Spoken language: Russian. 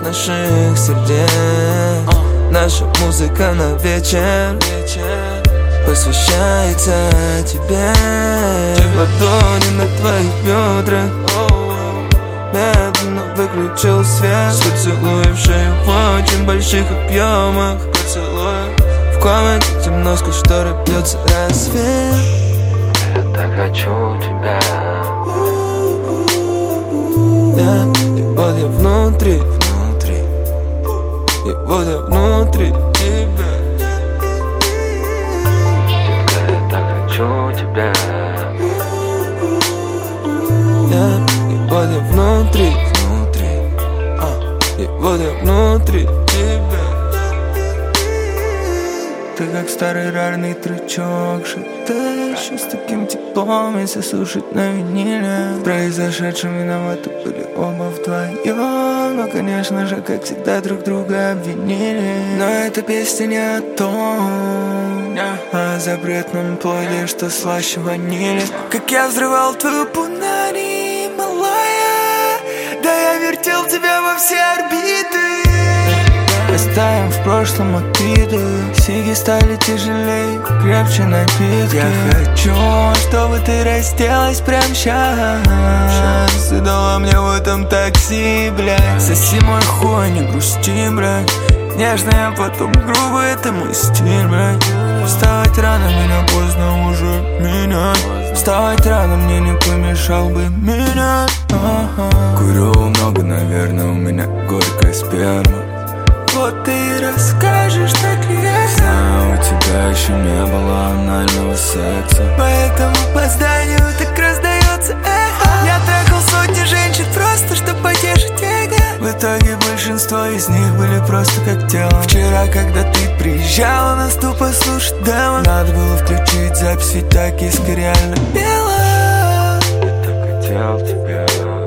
наших сердец. Наша музыка на вечер посвящается тебе. Ладони на твоих бедрах, медленно выключил свет. Поцелуй в шею в очень больших объемах. В комнате темно, сквозь шторы бьется рассвет. Я так хочу тебя. И вот я внутри. И вот я внутри тебя. Детка, я так хочу тебя. И вот я внутри. И вот я внутри тебя. Ты как старый рарный трючок, шатаешь с таким теплом, если слушать на виниле. В произошедшем виноваты были оба вдвоем, но, конечно же, как всегда, друг друга обвинили. Но эта песня не о том, а о запретном плоде, что слаще ванили. Как я взрывал твою пунари, малая, да я вертел тебя во все орбиты. Оставим в прошлом обиды, сиги стали тяжелее, крепче напитки. Я хочу, чтобы ты разделась прямо сейчас. Ты дала мне в этом такси, блядь. Соси мой хуй, не грусти, блядь. Нежно, а потом грубо, это мой стиль, блядь. Вставать рано, меня поздно уже менять. Вставать рано мне не помешал бы меня. Курю много, наверное, у меня горькая сперма. Вот ты и расскажешь, так ли это. Знаю, у тебя еще не было анального секса, поэтому по зданию так раздается эхо. Я трахал сотни женщин просто, чтобы потешить эго. В итоге большинство из них были просто как тело. Вчера, когда ты приезжала на стул послушать демо, надо было включить запись, ведь так иск реально пела. Я так хотел тебя.